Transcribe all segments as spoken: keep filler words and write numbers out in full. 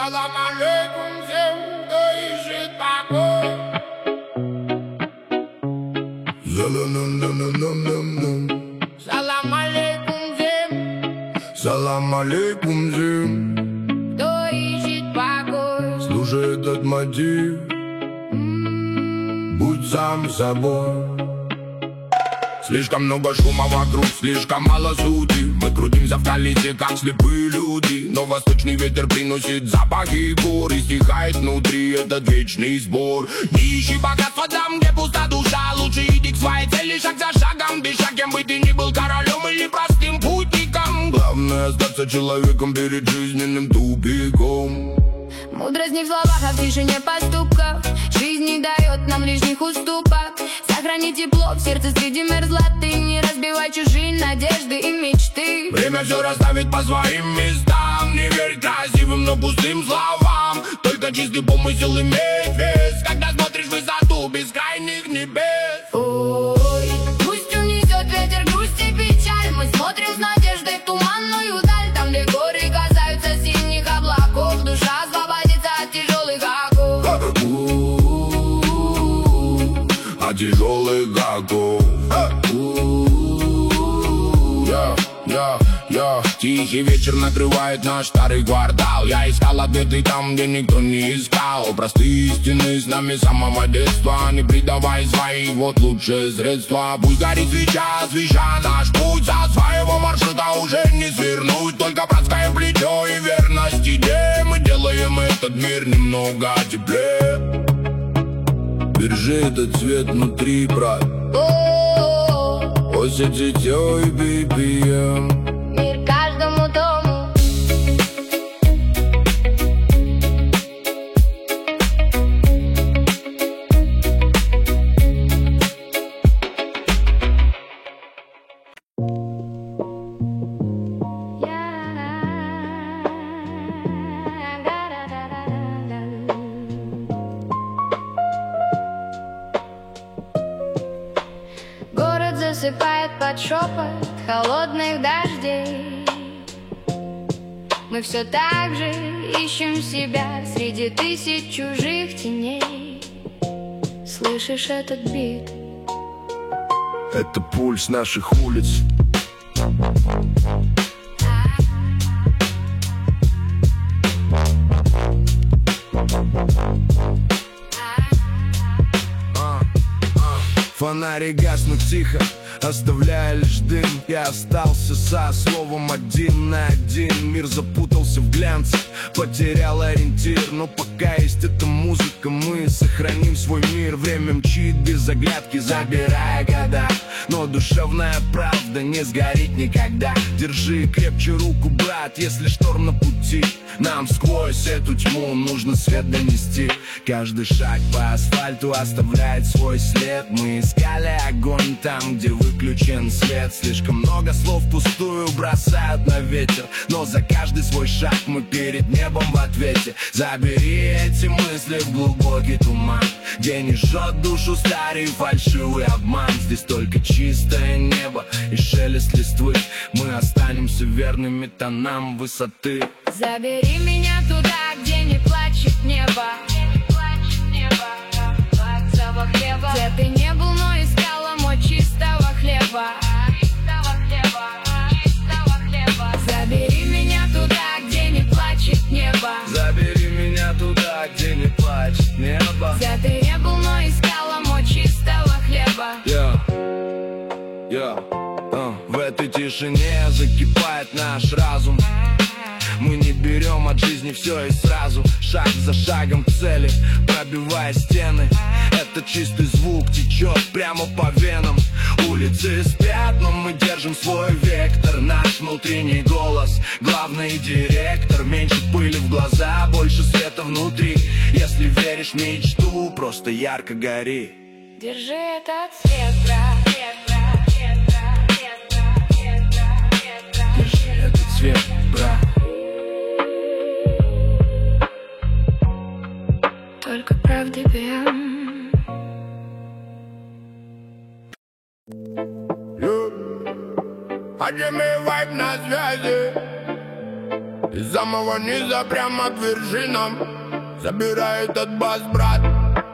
Салам алейкум всем, кто ищет покой. Салам алейкум всем, салам алейкум всем, кто ищет покой. слушай этот мотив, будь сам собой. Слишком много шума вокруг, слишком мало сути. Мы крутимся в колесе, как слепые люди. Но восточный ветер приносит запахи гор и стихает внутри этот вечный сбор. Не ищи богатства там, где пуста душа. Лучше иди к своей цели шаг за шагом. Без шаг, кем бы ты ни был, королем или простым путником. Главное остаться человеком перед жизненным тупиком. Мудрость не в словах, а в тишине поступков. Жизнь не дает нам лишних уступок. Сохрани тепло в сердце среди мерзлоты. Не разбивай чужие надежды и мечты. Время все расставит по своим местам. Не верь красивым, но пустым словам. Только чистый помысел имеет вес, когда смотришь в высоту бескрайних небес. Ой, пусть унесет ветер грусть и печаль. Мы смотрим с надеждой в туманную даль. Там, где горы касаются синих облаков. Душа освободится от тяжелых оков. От тяжелых оков. Я, я, я. Тихий вечер накрывает наш старый квартал. Я искал ответы там, где никто не искал. Простые истины с нами с самого детства. Не предавай свои, вот лучшее средство. Пусть горит свеча, освеща наш путь. Со своего маршрута уже не свернуть. Только братское плечо и верность идее. Мы делаем этот мир немного теплее. Держи этот цвет внутри, брат. Осень, дитё и би би эм. Мир каждому дому. Город засыпает под шепот холодных дождей. Мы все так же ищем себя среди тысяч чужих теней. Слышишь этот бит? Это пульс наших улиц. Фонари гаснут тихо, оставляя лишь дым. Я остался со словом один на один. Мир запутался в глянце, потерял ориентир. Но пока есть эта музыка, мы сохраним свой мир. Время мчит без оглядки, забирая года. Но душевная правда не сгорит никогда. Держи крепче руку, брат, если шторм на пути. Нам сквозь эту тьму нужно свет донести. Каждый шаг по асфальту оставляет свой след. Мы искали огонь там, где выключен свет. Слишком много слов пустую бросают на ветер. Но за каждый свой шаг мы перед небом в ответе. Забери эти мысли в глубокий туман, где не жжет душу старый фальшивый обман. Здесь только чистое небо и шелест листвы. Мы останемся верными тонам высоты. Забери меня туда, где не плачет небо. Запах хлеба. Где ты не был, но искал омой чистого хлеба. Забери меня туда, где не плачет небо. Забери меня туда, где не плачет небо. Где ты не был, но искал омой чистого хлеба. Yeah. Yeah. Uh. В этой тишине закипает наш разум. Мы не берем от жизни все и сразу. Шаг за шагом к цели, пробивая стены. Этот чистый звук течет прямо по венам. Улицы спят, но мы держим свой вектор. Наш внутренний голос, главный директор. Меньше пыли в глаза, больше света внутри. Если веришь в мечту, просто ярко гори. Держи этот свет, брат. Держи этот свет, брат. Только правды бьем. Подними вайб на связи. Из самого низа прямо к вершинам забирает этот бас, брат.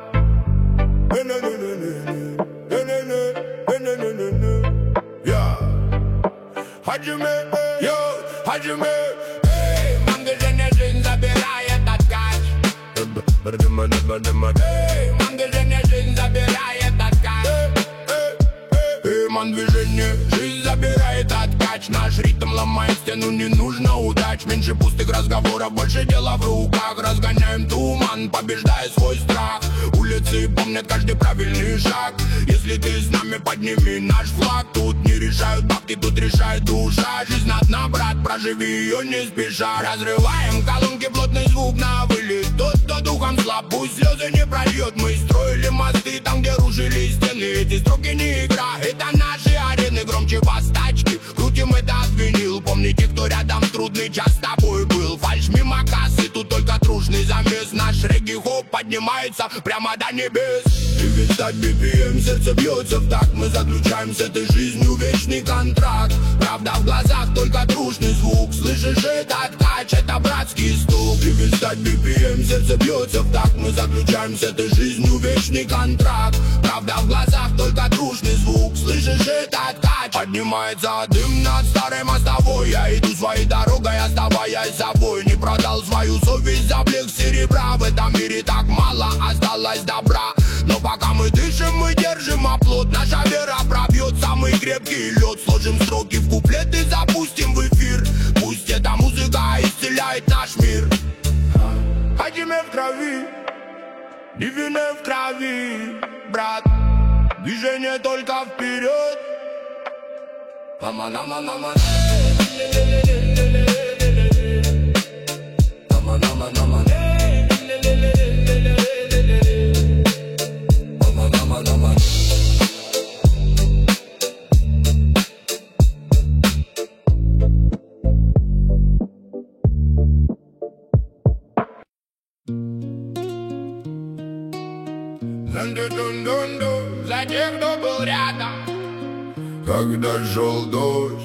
Хаджиме, йо, хаджиме. Эй, ман, движение жизнь забирает откач. Эй, ман, движение жизнь забирает откач. Эй, ман, движение жизнь забирает откач. Наш ритм ломает стену, не нужно удач. Меньше пустых разговоров, больше дела в руках. Разгоняем туман, побеждая свой страх. Улицы помнят каждый правильный шаг. Если ты с нами, подними наш флаг. Тут не решают бабки, тут решает душа. Жизнь одна, брат, проживи ее не спеша. Разрываем колонки, плотный звук на вылет. Тот, кто духом слаб, пусть слезы не прольет. Мы строили мосты там, где рушили стены. Эти строки не игра, это наши арены. Громче вас тачки, крутим этот винил. Помните, кто рядом в трудный час с тобой был. Фальшь мимо кассы, тут только трушный замес. Наш регги-хоп поднимается прямо до небес. Перестать би пи эм, сердце бьется в такт. Мы заключаем с этой жизнью вечный контракт. Правда в глазах, только трушный звук. Слышишь этот кач, это братский стук. Перестать би пи эм, сердце бьется в такт. Мы заключаем с этой жизнью вечный контракт. Правда в глазах, только трушный звук. Слышишь этот кач, поднимается дым над старой мостовой. Я иду своей дорогой, оставаясь собой. Не продал свою совесть за блеск серебра. В этом мире так мало осталось добра. Но пока мы дышим, мы держим оплот. Наша вера пробьет самый крепкий лед. Сложим строки в куплет и запустим в эфир. Пусть эта музыка исцеляет наш мир. Хаджиме в крови, Дивине в крови, брат. Движение только вперед. Мама-мама-мама. Мама-мама-мама. За тех, кто был рядом, когда шел дождь.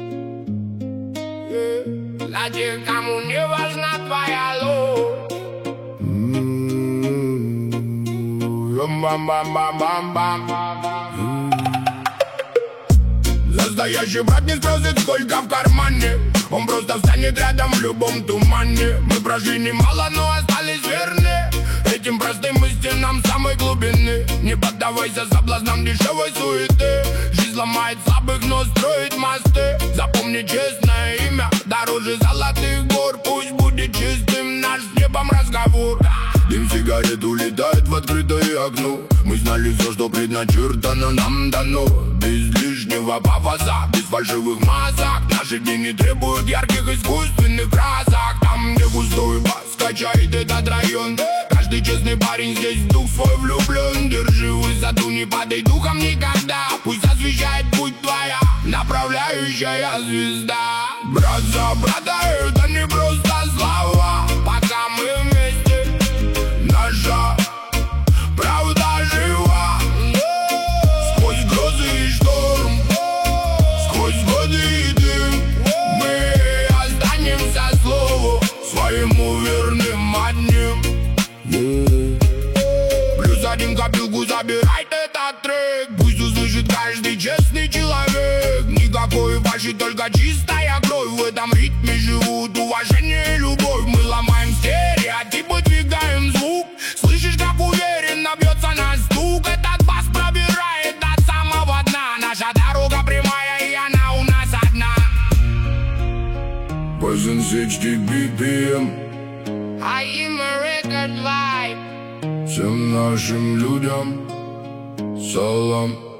за тех, кому не важна твоя ложь. Настоящий брат не спросит, сколько в кармане. Он просто встанет рядом в любом тумане. Мы прошли немало, но остались верны этим простым истинам самой глубины. Не поддавайся соблазнам дешевой суеты. Жизнь ломает слабых, но строит мосты. Запомни честное имя дороже золотых гор. Пусть будет чистым наш с небом разговор. Дым сигарет улетает в открытое окно. Мы знали все, что предначертано нам дано. Без лишнего пафоса, без фальшивых масок. Наши дни не требуют ярких искусственных красок. Там, где густой бас качает этот район, каждый честный парень здесь в дух свой влюблен. Держи высоту, не падай духом никогда. Пусть освещает путь твоя направляющая звезда. Брат за брата, это не просто слова. Пока мы вместе, наша правда жива. Сквозь грозы и шторм, сквозь годы и дым, мы останемся слову своему верным одним. Плюс один копилку забирает этот трек. Пусть услышит каждый честный человек. Никакой фальши, только чистая кровь. В этом ритме живут уважение и любовь. Мы ломаем стереотипы, двигаем звук. Слышишь, как уверенно бьется наш стук. Этот бас пробирает до самого дна. Наша дорога прямая, и она у нас одна. Позден сечки би пи эм. I am a record vibe. Всем нашим людям салам.